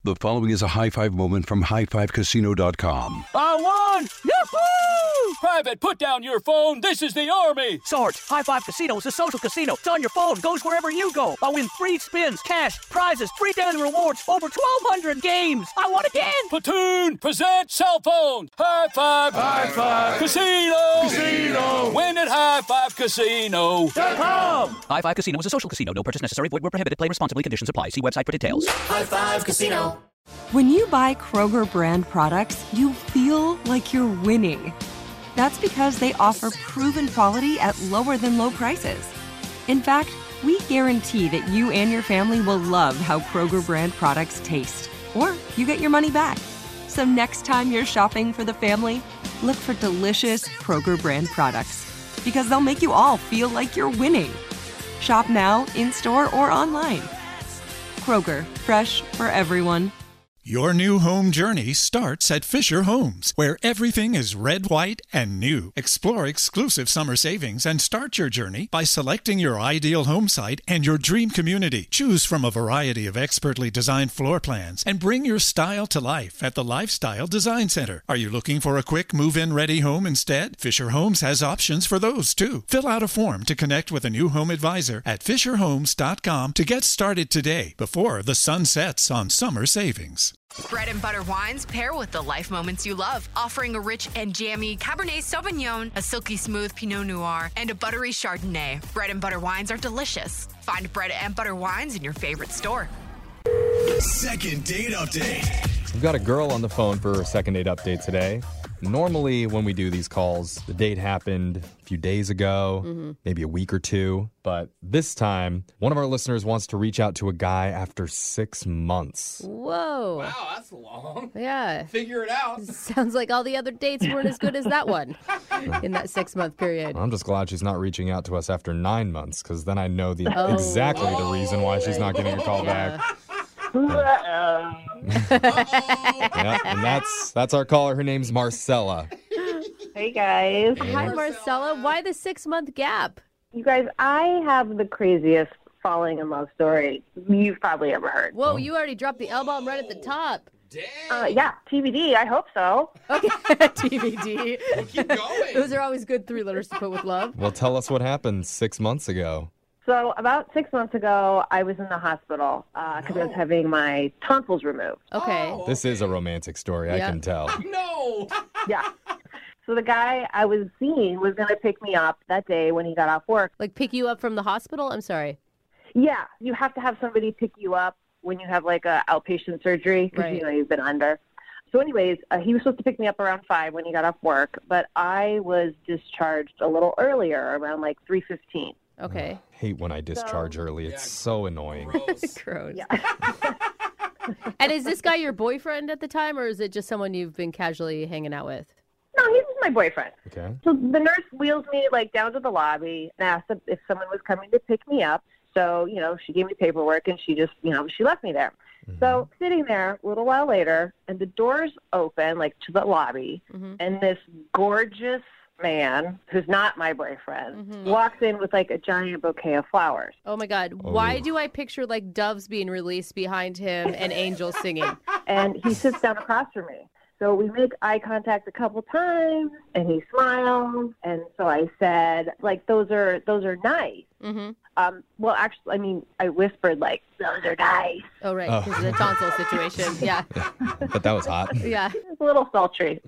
The following is a high-five moment from highfivecasino.com. I won! Yahoo! Private, put down your phone. This is the Army. Sarge, High Five Casino is a social casino. It's on your phone. Goes wherever you go. I win free spins, cash, prizes, free daily rewards, over 1,200 games. I won again. Platoon, present cell phone. High Five. High Five. Casino. Casino. Win at highfivecasino.com. High Five Casino is a social casino. No purchase necessary. Void where prohibited. Play responsibly. Conditions apply. See website for details. High Five Casino. When you buy Kroger brand products, you feel like you're winning. That's because they offer proven quality at lower than low prices. In fact, we guarantee that you and your family will love how Kroger brand products taste, or you get your money back. So next time you're shopping for the family, look for delicious Kroger brand products, because they'll make you all feel like you're winning. Shop now, in-store, or online. Kroger, fresh for everyone. Your new home journey starts at Fisher Homes, where everything is red, white, and new. Explore exclusive summer savings and start your journey by selecting your ideal home site and your dream community. Choose from a variety of expertly designed floor plans and bring your style to life at the Lifestyle Design Center. Are you looking for a quick move-in ready home instead? Fisher Homes has options for those too. Fill out a form to connect with a new home advisor at FisherHomes.com to get started today before the sun sets on summer savings. Bread and butter wines pair with the life moments you love, offering a rich and jammy Cabernet Sauvignon, a silky smooth Pinot Noir, and a buttery Chardonnay. Bread and butter wines are delicious. Find Bread and Butter wines in your favorite store. Second date update. We've got a girl on the phone for her second date update today. Normally, when we do these calls, the date happened a few days ago, maybe a week or two. But this time, one of our listeners wants to reach out to a guy after 6 months. Whoa. Wow, that's long. Yeah. Figure it out. Sounds like all the other dates weren't as good as that one in that 6 month period. I'm just glad she's not reaching out to us after 9 months, because then I know exactly the reason why she's not getting a call back. Yeah, and that's our caller. Her name's Marcella. Hey, guys. Hi, Marcella. Why the 6 month gap? You guys, I have the craziest falling in love story you've probably ever heard. Whoa, you already dropped the L-bomb right at the top. Dang. Yeah, TBD. I hope so. Okay, TBD. Well, keep going. Those are always good 3 letters to put with love. Well, tell us what happened 6 months ago. So about 6 months ago, I was in the hospital because I was having my tonsils removed. Okay. Oh, This is a romantic story, I can tell. No. Yeah. So the guy I was seeing was going to pick me up that day when he got off work. Like pick you up from the hospital? I'm sorry. Yeah, you have to have somebody pick you up when you have like a outpatient surgery because you know you've been under. So anyways, he was supposed to pick me up around 5 when he got off work, but I was discharged a little earlier, around like 3:15. Okay. Hate when I discharge early. It's so annoying. Gross. Yeah. And is this guy your boyfriend at the time, or is it just someone you've been casually hanging out with? No, he was my boyfriend. Okay. So the nurse wheels me like down to the lobby and asked if someone was coming to pick me up. So, you know, she gave me paperwork and she just, you know, she left me there. So sitting there a little while later, and the doors open like to the lobby, and this gorgeous man, who's not my boyfriend, walks in with like a giant bouquet of flowers. Oh my God. Why do I picture like doves being released behind him and angels singing? And he sits down across from me. So we make eye contact a couple times, and he smiles. And so I said, like, those are nice. Well, actually, I mean, I whispered, like, those are nice. Oh, right, because of the tonsil situation. Yeah. But that was hot. Yeah. It's a little sultry.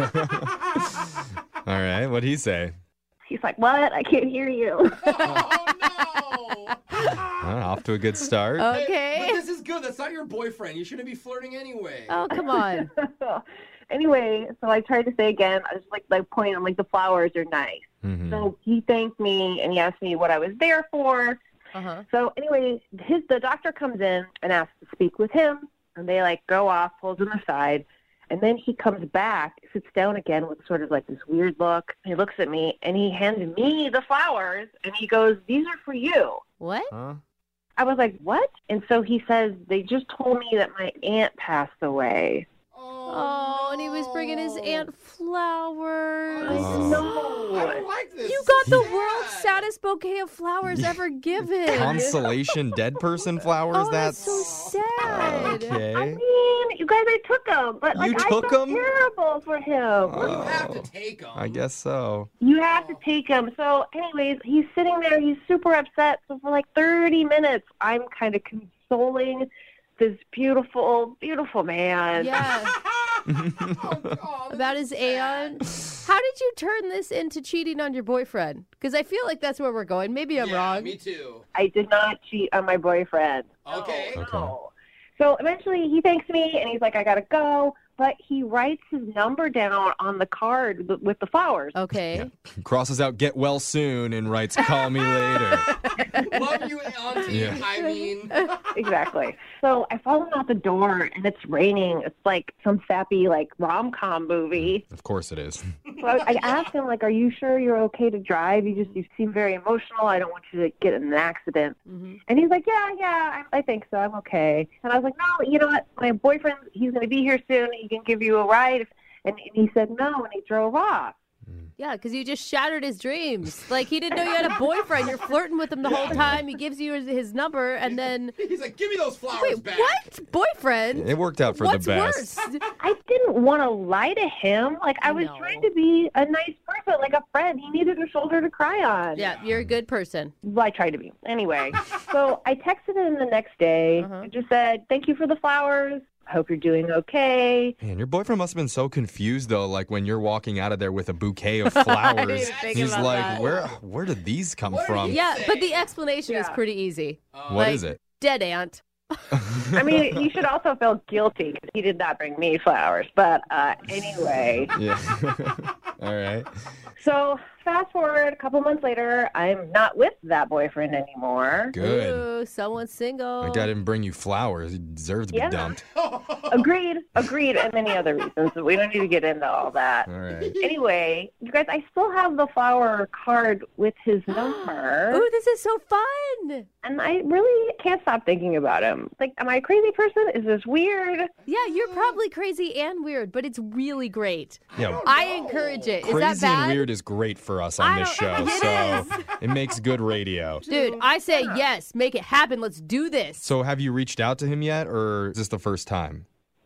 All right, what'd he say? He's like, what? I can't hear you. Off to a good start. Okay. But this is good. That's not your boyfriend. You shouldn't be flirting anyway. Oh, come on. Anyway, so I tried to say again, I was like pointing, I'm like, the flowers are nice. So he thanked me and he asked me what I was there for. So anyway, the doctor comes in and asks to speak with him, and they like go off, pulls him aside, and then he comes back, sits down again with sort of like this weird look. He looks at me and he hands me the flowers and he goes, these are for you. What? I was like, what? And so he says, they just told me that my aunt passed away. Oh, and he was bringing his aunt flowers. No. I don't like this. You got the world's saddest bouquet of flowers ever given. Consolation dead person flowers? Oh, that's so sad. Okay. I mean, guys, I took him, but like You I took felt him? terrible for him. You have to take them. I guess so. You have to take him. So, anyways, he's sitting there. He's super upset. So for like 30 minutes, I'm kind of consoling this beautiful, beautiful man. Yeah. About his aunt. How did you turn this into cheating on your boyfriend? Because I feel like that's where we're going. Maybe I'm wrong. Me too. I did not cheat on my boyfriend. Okay. No. So eventually he thanks me and he's like, I got to go. But he writes his number down on the card with the flowers. Okay. Crosses out "get well soon" and writes "call me later." Love you, Auntie. Yeah. I mean. Exactly. So I follow him out the door and it's raining. It's like some sappy like rom-com movie. Of course it is. So I asked him, like, are you sure you're okay to drive? You seem very emotional. I don't want you to get in an accident. Mm-hmm. And he's like, yeah, I think so. I'm okay. And I was like, no, you know what? My boyfriend, he's going to be here soon. He can give you a ride. And he said no, and he drove off. Yeah, because you just shattered his dreams. Like, he didn't know you had a boyfriend. You're flirting with him the whole time. He gives you his number, and then... He's like, give me those flowers Wait, back. what? Boyfriend? It worked out for What's the best. worse? I didn't want to lie to him. Like, I was trying to be a nice person, like a friend. He needed a shoulder to cry on. Yeah, you're a good person. Well, I tried to be. Anyway, so I texted him the next day. I just said, thank you for the flowers. I hope you're doing okay. Man, your boyfriend must have been so confused, though, like when you're walking out of there with a bouquet of flowers. He's like, where did these come from? Yeah, but the explanation is pretty easy. What is it? Dead aunt. I mean, you should also feel guilty because he did not bring me flowers. But anyway. Yeah. All right. So fast forward a couple months later, I'm not with that boyfriend anymore. Good. Ooh, someone's single. That guy didn't bring you flowers. He deserves to be dumped. Agreed, and many other reasons. We don't need to get into all that. All right. Anyway, you guys, I still have the flower card with his number. Ooh, this is so fun. And I really can't stop thinking about him. Like, am I a crazy person? Is this weird? Yeah, you're probably crazy and weird, but it's really great. Yeah. I encourage it. Is Crazy that bad? and weird is great for us on this show, so it makes good radio. Dude, I say yes. Make it happen. Let's do this. So have you reached out to him yet, or is this the first time?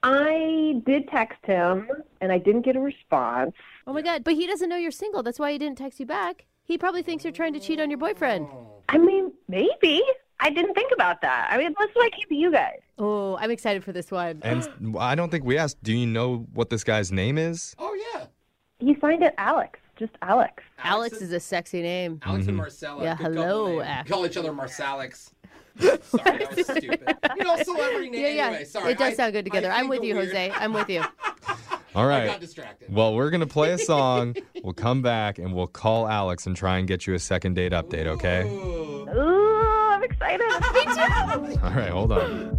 I did text him, and I didn't get a response. Oh, my God. But he doesn't know you're single. That's why he didn't text you back. He probably thinks you're trying to cheat on your boyfriend. I mean, maybe. I didn't think about that. I mean, let's like keep you guys. Oh, I'm excited for this one. And I don't think we asked, do you know what this guy's name is? Oh, yeah. He signed it Alex. Just Alex. Alex is a sexy name. Alex and Marcella. Yeah, Good hello, couple name. Ash. Call each other Marsalix. Sorry, that was stupid. You know, celebrity name. Yeah. Anyway, sorry. It does sound good together. I'm with you, Jose. I'm with you. All right. I got distracted. Well, we're going to play a song. We'll come back and we'll call Alex and try and get you a second date update, okay? Ooh, I'm excited. Me too. All right, hold on.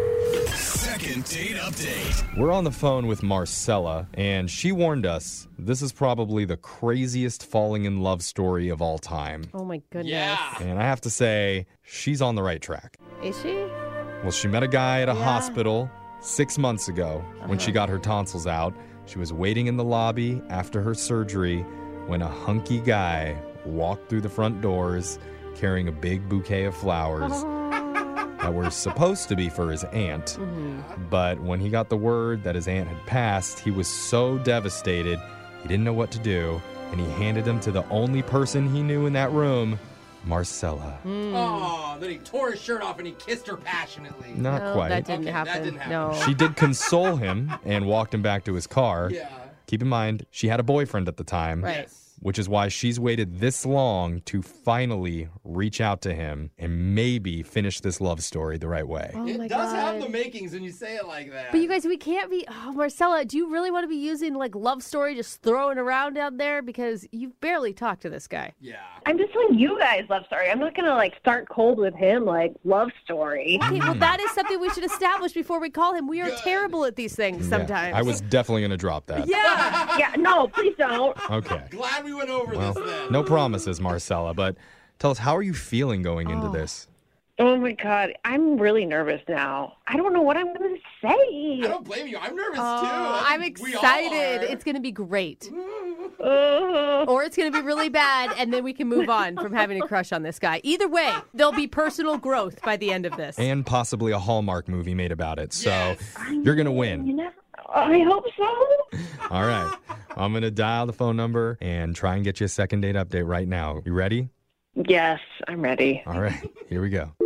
Second date update. We're on the phone with Marcella, and she warned us this is probably the craziest falling in love story of all time. Oh, my goodness. Yeah. And I have to say, she's on the right track. Is she? Well, she met a guy at a hospital 6 months ago when she got her tonsils out. She was waiting in the lobby after her surgery when a hunky guy walked through the front doors carrying a big bouquet of flowers that were supposed to be for his aunt. But when he got the word that his aunt had passed, he was so devastated, he didn't know what to do, and he handed them to the only person he knew in that room, Marcella. Oh, then he tore his shirt off and he kissed her passionately. Not quite. That didn't Okay, happen. that didn't happen. No. She did console him and walked him back to his car. Yeah. Keep in mind, she had a boyfriend at the time. Right. Yes. Which is why she's waited this long to finally reach out to him and maybe finish this love story the right way. Oh, my It does have God. the makings when you say it like that. But you guys, we can't be... Oh, Marcella, do you really want to be using, like, love story just throwing around down there? Because you've barely talked to this guy. Yeah. I'm just telling you guys love story. I'm not going to, like, start cold with him, like, love story. Okay, well, that is something we should establish before we call him. We are terrible at these things sometimes. I was definitely going to drop that. Yeah. Yeah, no, please don't. Okay. Glad we went over this then. No promises, Marcella, but tell us, how are you feeling going into this? Oh, my God. I'm really nervous now. I don't know what I'm going to say. I don't blame you. I'm nervous too. I'm We all excited. are. It's going to be great. Or it's going to be really bad, and then we can move on from having a crush on this guy. Either way, there'll be personal growth by the end of this. And possibly a Hallmark movie made about it. So you're going to win. I hope so. All right. I'm going to dial the phone number and try and get you a second date update right now. You ready? Yes, I'm ready. All right. Here we go.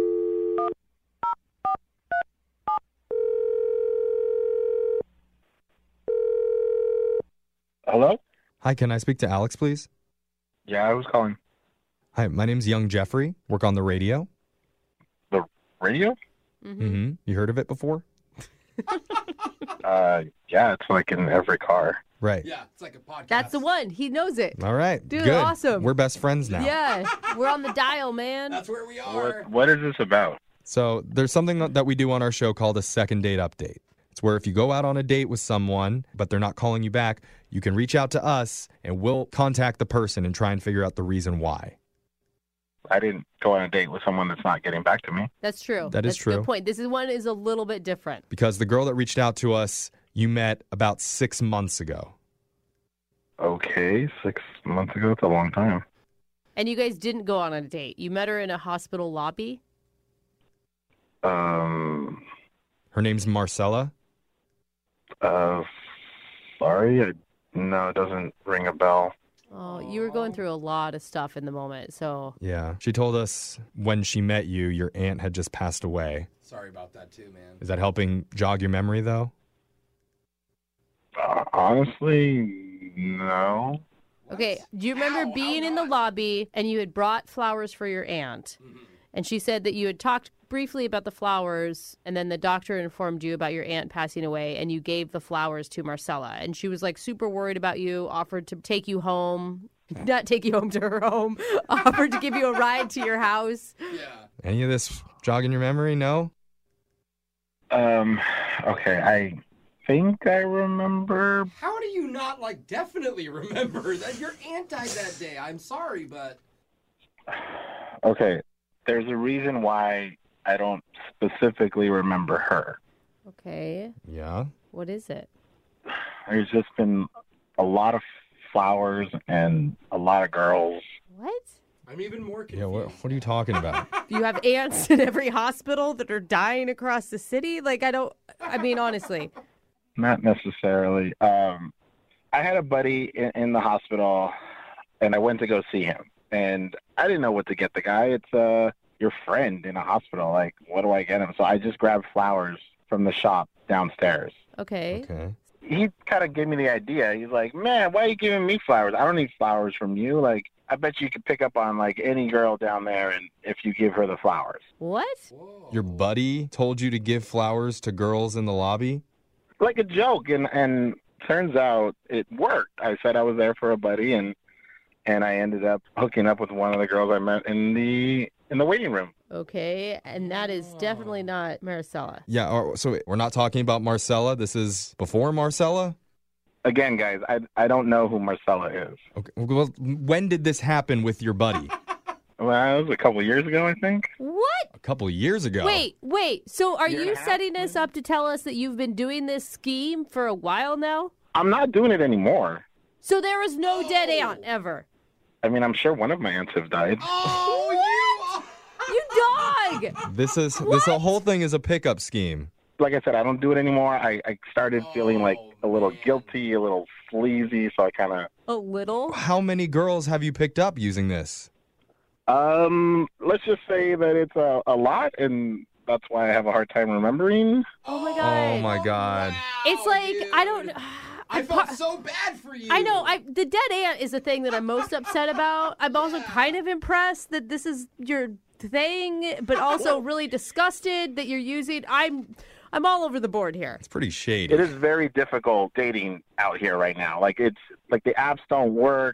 Hello? Hi, can I speak to Alex, please? Yeah, I was calling. Hi, my name's Young Jeffrey. Work on the radio. The radio? Mm-hmm. You heard of it before? Yeah, it's like in every car. Right. Yeah, it's like a podcast. That's the one. He knows it. All right. Dude, good. awesome. We're best friends now. Yeah, we're on the dial, man. That's where we are. What is this about? So there's something that we do on our show called a second date update. It's where if you go out on a date with someone, but they're not calling you back, you can reach out to us and we'll contact the person and try and figure out the reason why. I didn't go on a date with someone that's not getting back to me. That's true. That's true. A good point. This one is a little bit different. Because the girl that reached out to us, you met about 6 months ago. Okay, 6 months ago. It's a long time. And you guys didn't go on a date. You met her in a hospital lobby? Her name's Marcella? Sorry. No, it doesn't ring a bell. Oh, you were going through a lot of stuff in the moment, so... Yeah. She told us when she met you, your aunt had just passed away. Sorry about that too, man. Is that helping jog your memory, though? Honestly, no. Okay, do you remember being in the lobby and you had brought flowers for your aunt? Mm-hmm. And she said that you had talked briefly about the flowers, and then the doctor informed you about your aunt passing away, and you gave the flowers to Marcella. And she was like super worried about you, offered to take you home, not take you home to her home, offered to give you a ride to your house. Yeah. Any of this jogging your memory? No? Okay, I think I remember. How do you not, definitely remember that your aunt died that day? I'm sorry, but... Okay, there's a reason why I don't specifically remember her. Okay. Yeah? What is it? There's just been a lot of flowers and a lot of girls. What? I'm even more confused. Yeah, what are you talking about? You have aunts in every hospital that are dying across the city? Honestly. Not necessarily. I had a buddy in the hospital, and I went to go see him. And I didn't know what to get the guy. It's your friend in a hospital. What do I get him? So I just grabbed flowers from the shop downstairs. Okay. He kind of gave me the idea. He's like, man, why are you giving me flowers? I don't need flowers from you. I bet you could pick up on, any girl down there and if you give her the flowers. What? Whoa. Your buddy told you to give flowers to girls in the lobby? Like a joke, and turns out it worked. I said I was there for a buddy, and I ended up hooking up with one of the girls I met in the waiting room. Okay, and that is definitely not Marcella. Yeah, so we're not talking about Marcella. This is before Marcella? Again, guys, I don't know who Marcella is. Okay. Well, when did this happen with your buddy? Well, it was a couple years ago, I think. What? A couple years ago. Wait. So are you setting us up to tell us that you've been doing this scheme for a while now? I'm not doing it anymore. So there was no dead aunt ever? I mean, I'm sure one of my aunts have died. Oh, you dog! This whole thing is a pickup scheme. Like I said, I don't do it anymore. I started feeling a little guilty, a little sleazy, so I kind of... A little? How many girls have you picked up using this? Let's just say that it's a lot, and that's why I have a hard time remembering. Oh my god! Oh my god! Wow, it's dude. I don't. I felt so bad for you. I know. The dead aunt is the thing that I'm most upset about. I'm also kind of impressed that this is your thing, but also really disgusted that you're using. I'm all over the board here. It's pretty shady. It is very difficult dating out here right now. It's the apps don't work.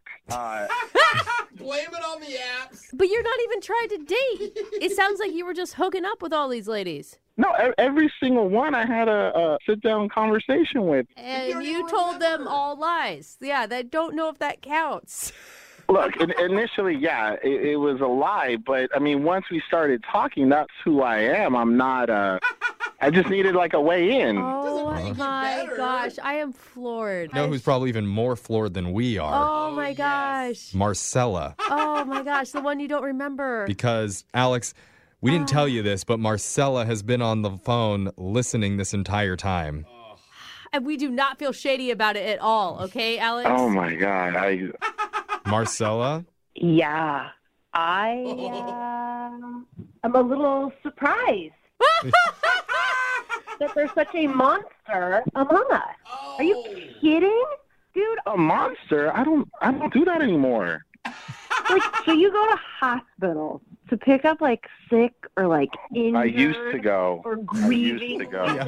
Blame it on the apps. But you're not even trying to date. It sounds like you were just hooking up with all these ladies. No, every single one I had a sit-down conversation with. And you told them all lies. Yeah, I don't know if that counts. Look, initially, yeah, it was a lie. But, I mean, once we started talking, that's who I am. I'm not I just needed, like, a way in. Oh, my gosh. I am floored. You know who's probably even more floored than we are? Oh, my gosh. Marcella. Oh, my gosh. The one you don't remember. Because, Alex, we didn't tell you this, but Marcella has been on the phone listening this entire time. And we do not feel shady about it at all, okay, Alex? Oh, my God. Marcella? Yeah. I am a little surprised that there's such a monster among us. Are you kidding? Dude, a monster? I don't do that anymore. Like, so you go to hospitals to pick up, like, sick or, like, injured I used to go. Or grieving.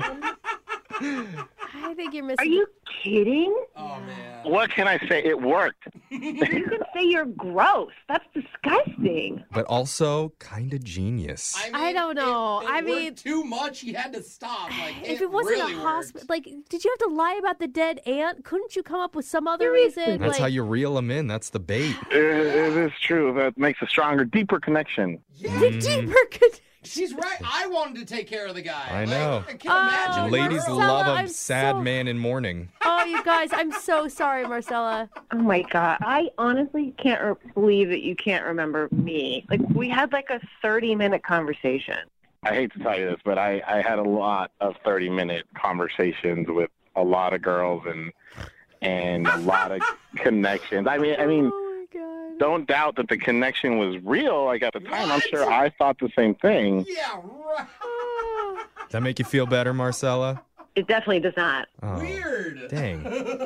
I think you're missing. Are you kidding? Oh, man. What can I say? It worked. You can say you're gross. That's disgusting. But also kind of genius. I don't know. I mean, too much. He had to stop. Like, if it wasn't really a hospital, like, did you have to lie about the dead aunt? Couldn't you come up with some other reason? That's like, how you reel them in. That's the bait. It is true. That makes a stronger, deeper connection. The deeper connection. She's right. I wanted to take care of the guy. I know. I can't imagine. Ladies Marcella, love a I'm sad man in mourning. Oh, you guys, I'm so sorry, Marcella. Oh, my God. I honestly can't believe that you can't remember me. Like, we had, like, a 30-minute conversation. I hate to tell you this, but I had a lot of 30-minute conversations with a lot of girls and a lot of connections. I mean, don't doubt that the connection was real. Like, at the time, I'm sure I thought the same thing. Yeah, right. Does that make you feel better, Marcella? It definitely does not. Oh, weird. Dang.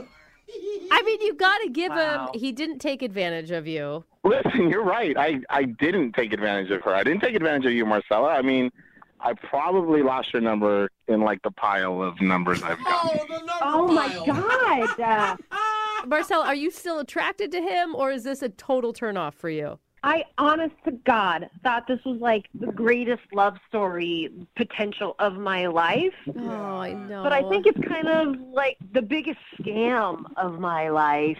I mean, you got to give him, he didn't take advantage of you. Listen, you're right. I didn't take advantage of her. I didn't take advantage of you, Marcella. I mean, I probably lost your number in, like, the pile of numbers I've gotten. Oh, my God. Marcella, are you still attracted to him, or is this a total turnoff for you? I, honest to God, thought this was, like, the greatest love story potential of my life. Oh, I know. But I think it's kind of, like, the biggest scam of my life.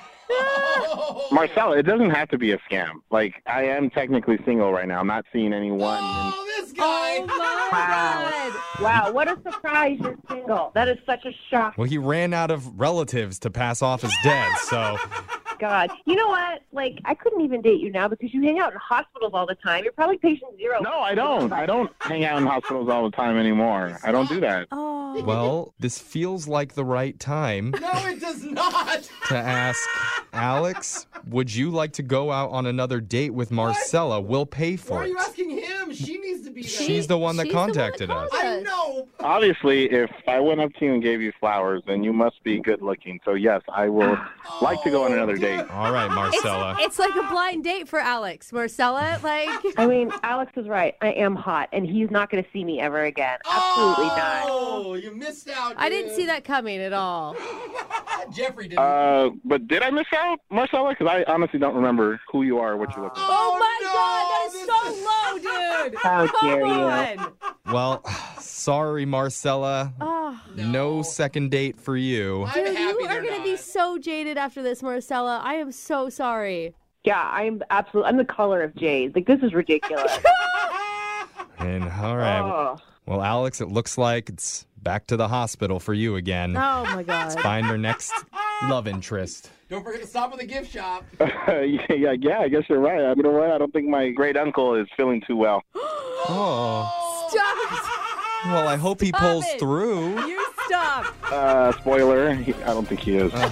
Marcella, it doesn't have to be a scam. Like, I am technically single right now. I'm not seeing anyone. Oh, this guy. Oh, my God. Wow, what a surprise you're single. That is such a shock. Well, he ran out of relatives to pass off as dead, so... God. You know what? Like, I couldn't even date you now because you hang out in hospitals all the time. You're probably patient zero. No, I don't. I don't hang out in hospitals all the time anymore. I don't do that. Oh. Well, this feels like the right time No, it does not. to ask Alex, would you like to go out on another date with Marcella? We'll pay for Why are it. you asking him? She needs to be there. She's the one that contacted us. I know. Obviously, if I went up to you and gave you flowers, then you must be good looking. So, yes, I will like to go on another date. All right, Marcella. It's like a blind date for Alex. Marcella, like... I mean, Alex is right. I am hot, and he's not going to see me ever again. Absolutely not. Oh, you missed out. I didn't see that coming at all. Jeffrey didn't. But did I miss out, Marcella? Because I honestly don't remember who you are or what you look like. Oh, my God, that is so low, dude. How dare Come on. Well, sorry, Marcella. Oh. No second date for you. Dude, you are going to be so jaded after this, Marcella. I am so sorry. Yeah, I'm the color of jade. Like, this is ridiculous. And all right. Oh. Well, Alex, it looks like it's back to the hospital for you again. Oh, my God. Let's find our next love interest. Don't forget to stop at the gift shop. Yeah, I guess you're right. You know what? I don't think my great uncle is feeling too well. Oh. Stop. Well, I hope he pulls through. You stop. Spoiler, I don't think he is.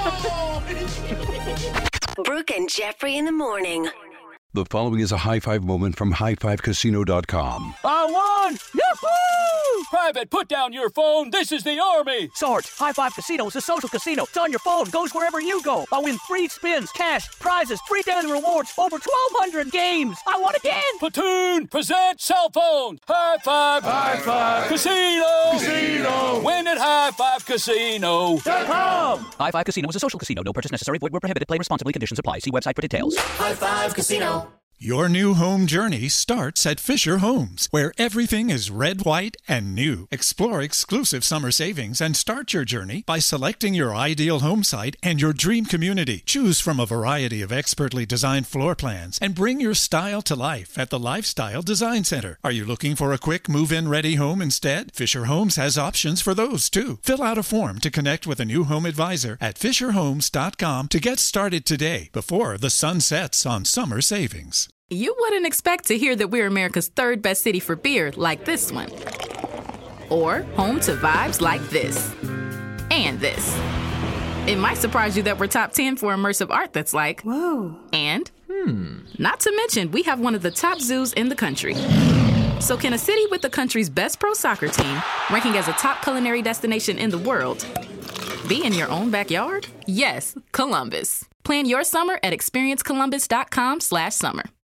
Brooke and Jeffrey in the morning. The following is a high five moment from highfivecasino.com. I won! Yahoo! Private, put down your phone. This is the Army. Sarge, High Five Casino is a social casino. It's on your phone, goes wherever you go. I win free spins, cash, prizes, free daily rewards, over 1,200 games. I won again. Platoon, present cell phone. High Five. High Five. Casino. Casino. Win at highfivecasino.com. High Five Casino is a social casino. No purchase necessary. Void where prohibited. Play responsibly. Conditions apply. See website for details. High Five Casino. Your new home journey starts at Fisher Homes, where everything is red, white, and new. Explore exclusive summer savings and start your journey by selecting your ideal home site and your dream community. Choose from a variety of expertly designed floor plans and bring your style to life at the Lifestyle Design Center. Are you looking for a quick move-in ready home instead? Fisher Homes has options for those too. Fill out a form to connect with a new home advisor at fisherhomes.com to get started today before the sun sets on summer savings. You wouldn't expect to hear that we're America's third best city for beer like this one. Or home to vibes like this. And this. It might surprise you that we're top 10 for immersive art that's like, whoa. And, not to mention, we have one of the top zoos in the country. So can a city with the country's best pro soccer team, ranking as a top culinary destination in the world, be in your own backyard? Yes, Columbus. Plan your summer at experiencecolumbus.com/summer.